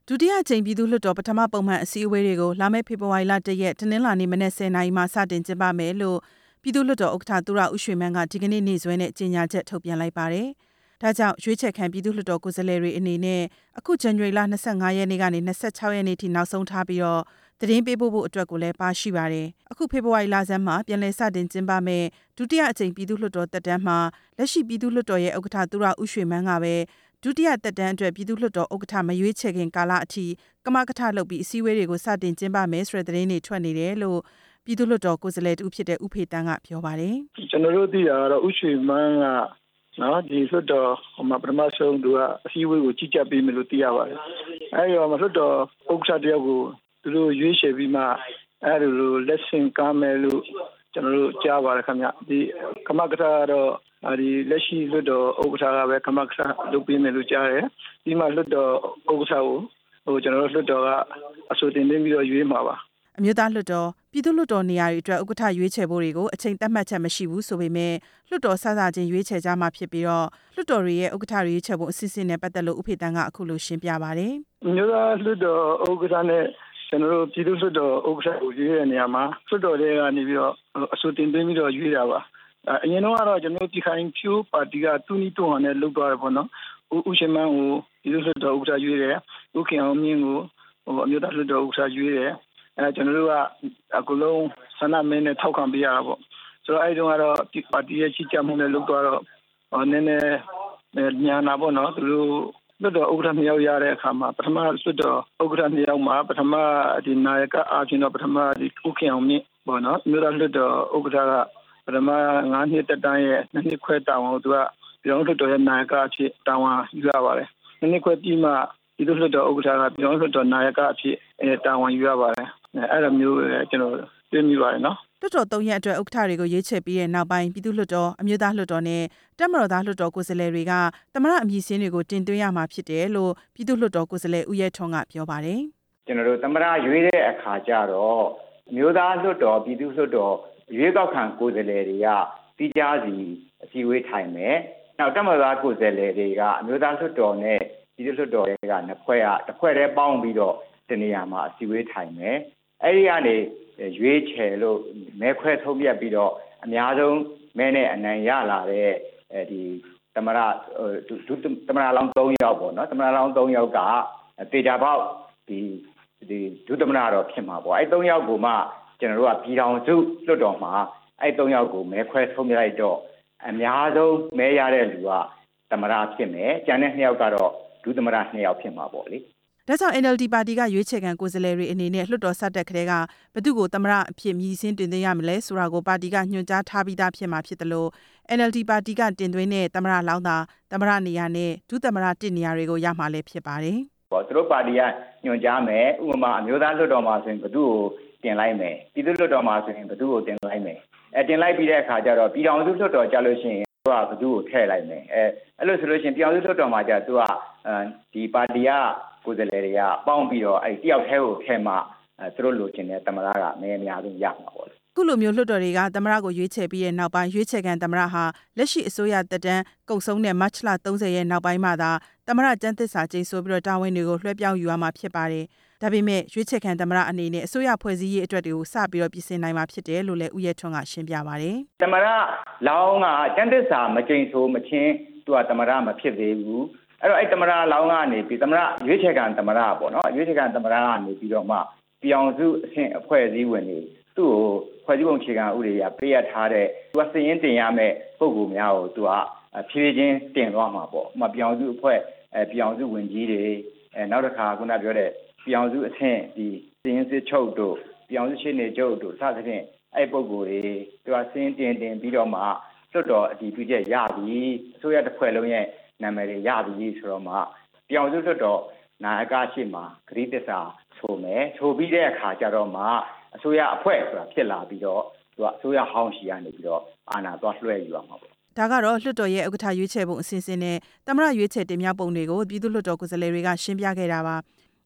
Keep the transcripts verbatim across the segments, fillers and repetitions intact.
ဒုတိယကြိမ်ပြည်သူ့လွှတ်တော်ပထမပုံမှန်အစည်းအဝေးတွေကိုလာမယ့်ဖေဖော်ဝါရီလတရက်တနင်္လာနေ့မနက်ဆယ်နာရီမှာစတင်ကျင်းပမယ်လို့ပြည်သူ့လွှတ်တော်ဥက္ကဋ္ဌသူရဦးရွှေမန်းကဒီကနေ့နေ့စွဲနဲ့ကြေညာချက်ထုတ်ပြန်လိုက်ပါတယ်။ဒါကြောင့်ရွေးချယ်ခံပြည်သူ့လွှတ်တော်ကိုယ်စားလှယ်တွေအနေနဲ့အခုဇန်နဝါရီလ၂၅ရက်နေ့ကနေ၂၆ရက်နေ့ထိနောက်ဆုံးထားပြီးတော့သတင်းပေးပို့ဖို့အတွက်ကိုလည်းပါရှိပါတယ်။အခုဖေဖော်ဝါရီလဆန်းမှာပြန်လည်စတင်ကျင်းပမယ်ဒုတိယအကြိမ်ပြည်သူ့လွှတ်တော်တက်တန်းမှာလက်ရှိပြည်သူ့လွှတ်တော်ရဲ့ဥက္ကဋ္ဌသူရဦးရွှေမန်းကပဲဒုတိယတက်တန်းအတွက်ပြည်သူ့လွှတ်တော်ဥက္ကဋ္ဌမရွေးချယ်ခင်ကာလအထိကမကထလုပ်ပြီးအစည်းအဝေးတွေကိုစတင်ကျင်းပမယ်ဆိုတဲ့သတင်းတွေထွက်နေတယ်လို့ပြည်သူ့လွှတ်တော်ကိုယ်စားလှယ်တူဖြစ်တဲ့ဦးဖေတန်းကပြောပါတယ်။ကျွန်တော်တို့သိတာကတော့ဦးရွှေမန်းကနော်ဒီလွှတ်တော်မှာပထမဆုံးသူကအစည်းအဝေးကိုကြီးကြပ်ပေးမယ်လို့သိရပါတယ်။အဲဒီတော့လွှတ်တော်ဥက္ကဋ္ဌတယောက်ကိုသူတို့ရွေးချယ်ပြီးမှအဲဒီလိုလက်ဆင့်ကားမယ်လို့ကျွန်တော်တို့ကြားပါတယ်ခင်ဗျ။ဒီကမကထကတော့ဒီလက်ရှိလွှတ်တော်ဥက္ကဋ္ဌကပဲကမကထလုပ်ပေးမယ်လို့ကြားတယ်။ဒီမှာလွှတ်တော်ဥက္ကဋ္ဌကိုဟိုကျွန်တော်တို့လွှတ်တော်ကအဆိုတင်သွင်းပြီးတော့ရွေးမှာပါအမျိုးသားလွှတ်တော်ပြည်သူ့လွှတ်တော်နေရာတွေအတွက်ဥက္ကဋ္ဌရွေးချယ်ဖို့တွေကိုအချိန်သတ်မှတ်ချက်မရှိဘူးဆိုပေမဲ့လွှတ်တော်ဆဆချင်းရွေးချယ်ကြမှာဖြစ်ပြီးတော့လွှတ်တော်တွေရဲ့ဥက္ကဋ္ဌရွေးချယ်ဖို့အစီအစဉ်နဲ့ပတ်သက်လို့ဦးဖေတန်းကအခုလိုရှင်းပြပါတယ်အမျိုးသားလွှတ်တော်ဥက္ကဋ္ဌနဲ့ကျွန်တော်တို့ပြည်သူ့လွှတ်တော်ဥက္ကဋ္ဌကိုရွေးတဲ့နေရာမှာလွှတ်တော်တွေကနေပြီးတော့အဆိုတင်သွင်းပြီးတော့ရွေးတာပါအရင်တော့ကတော့ကျွန်တော်ပြည်ခိုင်ဖြိုးပါတီကတူနီတူဟန်နဲ့လုပ်သွားတယ်ပေါ့နော်ဦးရှင်မန်းကိုပြည်သူ့လွှတ်တော်ဥက္ကဋ္ဌရွေးတယ်ဦးခင်အောင်မြင့်ကိုဟိုအမျိုးသားလွှတ်တော်ဥက္ကဋ္ဌရွေးတယ်အဲကျွန်တော်တို့ကအကူလုံးဆန္ဒမင်းနဲ့ထောက်ခံပေးရတာပေါ့ဆိုတော့အဲဒီတုန်းကတော့ပါတီရဲ့ကြီးကြပ်မှုနဲ့လုပ်သွားတော့နည်းနည်းညာနာပေါ့နော်သူတို့လွှတ်တော်ဥက္ကဋ္ဌနှစ်ယောက်ရတဲ့အခါမှာပထမလွှတ်တော်ဥက္ကဋ္ဌနှစ်ယောက်မှာပထမဒီနာယကအားဖြင့်တော့ပထမဒီဦးခင်အောင်မြင့်ပေါ့နော်အမျိုးသားလွှတ်တော်ဥက္ကဋ္ဌကပထမငါးနှစ်တက်တန်းရဲ့နှစ်နှစ်ခွဲတာဝန်ကိုသူကပြည်တော်လွှတ်တော်ရဲ့နာယကအဖြစ်တာဝန်ယူရပါတယ်နှစ်နှစ်ခွဲပြီးမှပြည်သူ့လွှတ်တော်ဥက္ကဋ္ဌကပြည်တော်လွှတ်တော်နာယကအဖြစ်တာဝန်ယူရပါတယ်အဲ့လိုမျိုးကျွန်တော်သိမိပါတယ်နော်လွှတ်တော်သုံးရက်အတွက်ဥက္ကဋ္ဌတွေကိုရွေးချယ်ပြီးတဲ့နောက်ပိုင်းပြည်သူ့လွှတ်တော်အမျိုးသားလွှတ်တော်နဲ့တပ်မတော်သားလွှတ်တော်ကိုယ်စားလှယ်တွေကသမ္မတအမည်စင်းတွေကိုတင်သွင်းရမှာဖြစ်တယ်လို့ပြည်သူ့လွှတ်တော်ကိုယ်စားလှယ်ဦးရဲထွန်းကပြောပါတယ်ကျွန်တော်တို့သမ္မတရွေးတဲ့အခါကျတော့အမျိုးသားလွှတ်တော်ပြည်သူ့လွှတ်တော်ရွေးကောက်ခံကိုယ်စားလှယ်တွေကတိကျစီအစည်းအဝေးထိုင်မယ်နောက်တပ်မတော်သားကိုယ်စားလှယ်တွေကအမျိုးသားလွှတ်တော်နဲ့ပြည်သူ့လွှတ်တော်တွေကနှစ်ဖွဲ့ကတစ်ဖွဲ့တည်းပေါင်းပြီးတော့တနေရာမှာအစည်းအဝေးထိုင်မယ်အဲ့ဒီကနေရွေးချယ်လို့မဲခွဲထုတ်ပြပြီးတော့အများဆုံးမဲနဲ့အနိုင်ရလာတဲ့ဒီသမရဒုသမရလောင်းသုံးယောက်ပေါ့နော်သမရလောင်းသုံးယောက်ကတေချာပေါက်ဒီဒီဒုသမရတော့ဖြစ်မှာပေါ့အဲ့သုံးယောက်ကိုမှကျွန်တော်တို့ကပြည်ထောင်စုလွှတ်တော်မှာအဲ့သုံးယောက်ကိုမဲခွဲထုတ်ပြလိုက်တော့အများဆုံးမဲရတဲ့လူကသမရဖြစ်မယ်ကျန်တဲ့နှစ်ယောက်ကတော့ဒုသမရနှစ်ယောက်ဖြစ်မှာပေါ့လေဒါကြောင့် အန် အယ် ဒီ ပါတီကရွေးချယ်ခံကိုယ်စားလှယ်တွေအနေနဲ့လွှတ်တော်ဆက်တက်ခတဲ့ကဘသူ့ကိုသမ္မတအဖြစ်မြည်စင်းတင်သွင်းရမလဲဆိုတာကိုပါတီကညွှန်ကြားထားပြီးသားဖြစ်မှာဖြစ်တယ်လို့ အန် အယ် ဒီ ပါတီကတင်သွင်းတဲ့သမ္မတလောင်းသာသမ္မတနေရာနဲ့ဒုသမ္မတတစ်နေရာတွေကိုရမှာလည်းဖြစ်ပါတယ်။ပေါ့သူတို့ပါတီကညွှန်ကြားမယ်ဥပမာအမျိုးသားလွှတ်တော်မှာဆိုရင်ဘသူ့ကိုတင်လိုက်မယ်ပြည်သူ့လွှတ်တော်မှာဆိုရင်ဘသူ့ကိုတင်လိုက်မယ်အဲတင်လိုက်ပြီးတဲ့အခါကျတော့ပြည်ထောင်စုလွှတ်တော်ကြလို့ရှိရင်သူကဘသူ့ကိုထည့်လိုက်မယ်အဲအဲ့လိုဆိုလို့ရှိရင်ပြည်ထောင်စုလွှတ်တော်မှာကျသူကဒီပါတီကကိုယ်စားလှယ်တွေကပေါင်းပြီးတော့အဲ့တယောက်တည်းကိုထဲမှာသူတို့လိုချင်တဲ့သမ္မတကမဲအများဆုံးရမှာပေါ့လေခုလိုမျိုးလွှတ်တော်တွေကသမ္မတကိုရွေးချယ်ပြီးတဲ့နောက်ပိုင်းရွေးချယ်ခံသမ္မတဟာလက်ရှိအစိုးရတပ်တန်းကုံဆုံးတဲ့မတ်လသုံးဆယ်ရက်နောက်ပိုင်းမှာသာသမ္မတကျန်းသစ္စာကျိန်ဆိုပြီးတော့တာဝန်တွေကိုလွှဲပြောင်းယူရမှာဖြစ်ပါတယ်ဒါပေမဲ့ရွေးချယ်ခံသမ္မတအနေနဲ့အစိုးရဖွဲ့စည်းရေးအတွက်တွေကိုစပြီးတော့ပြင်ဆင်နိုင်မှာဖြစ်တယ်လို့လည်းဦးရဲထွန်းကရှင်းပြပါတယ်သမ္မတလောင်းကကျန်းသစ္စာမကျိန်ဆိုမချင်းသူကသမ္မတမဖြစ်သေးဘူးအဲ့တော့အဲ့သမ္မတလောင်းကနေပြီးသမ္မတရွေးချယ်ခံသမ္မတပေါ့နော်ရွေးချယ်ခံသမ္မတကနေပြီးတော့မှပြောင်စုအဆင့်အဖွဲ့အစည်းဝင်တွေသူ့ကိုဖွဲ့စည်းပုံခြေခံဥပဒေရပေးရထားတဲ့သူကစည်ရင်းတင်ရမယ့်ပုံကူများကိုသူကဖြည်းဖြည်းချင်းတင်သွားမှာပေါ့ဥပမာပြောင်စုအဖွဲ့အဲပြောင်စုဝင်ကြီးတွေအဲနောက်တစ်ခါခုနပြောတဲ့ပြောင်စုအဆင့်ဒီစည်ရင်းစစ်ချုပ်တို့ပြောင်စုရှင်းနေချုပ်တို့စသဖြင့်အဲ့ပုံကူတွေသူကစည်ရင်းတင်တင်ပြီးတော့မှလွတ်တော်အတည်ပြုချက်ရပြီအစိုးရတစ်ဖွဲ့လုံးရဲ့နာမည်တွေရပြီဆိုတော့မှပြောင်စုလွတ်တော်နာယကရှိမှာဂရိတ္တစာဆိုမယ်ဆိုပြီးတဲ့အခါကျတော့မှအစိုးရအဖွဲ့ဆိုတာဖြစ်လာပြီးတော့သူကအစိုးရဟောင်းရှိကနေပြီးတော့အာဏာသွားလွှဲယူရမှာပေါ့ဒါကတော့လွှတ်တော်ရဲ့ဥက္ကဋ္ဌရွေးချယ်ပုံအစီအစဉ်နဲ့သမ္မတရွေးချယ်တင်မြှောက်ပုံတွေကိုပြည်သူ့လွှတ်တော်ကိုယ်စားလှယ်တွေကရှင်းပြခဲ့တာပါ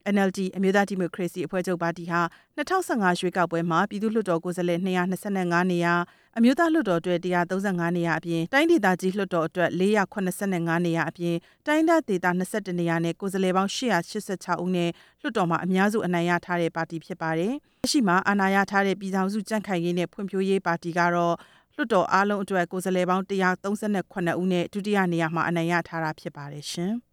N L D အမျိုးသားဒီမိုကရေစီအဖွဲ့ချုပ်ပါတီဟာ၂၀၁၅ရွေးကောက်ပွဲမှာပြည်သူ့လွှတ်တော်ကိုယ်စားလှယ်၂၂၅နေရာအမျိုးသားလွှတ်တော်အတွက်၁၃၅နေရာအပြင်တိုင်းဒေသကြီးလွှတ်တော်အတွက်၄၇၅နေရာအပြင်တိုင်းဒေသဒေသ၂၁နေရာနဲ့ကိုယ်စားလှယ်ပေါင်း၈၈၆ဦးနဲ့လွှတ်တော်မှာအများစုအနိုင်ရထားတဲ့ပါတီဖြစ်ပါတယ်။လက်ရှိမှာအာဏာရထားတဲ့ပြည်ထောင်စုကြံ့ခိုင်ရေးနဲ့ဖွံ့ဖြိုးရေးပါတီကတော့လွှတ်တော်အားလုံးအတွက်ကိုယ်စားလှယ်ပေါင်း၁၃၇ဦးနဲ့ဒုတိယနေရာမှာအနိုင်ရထားတာဖြစ်ပါတယ်ရှင်။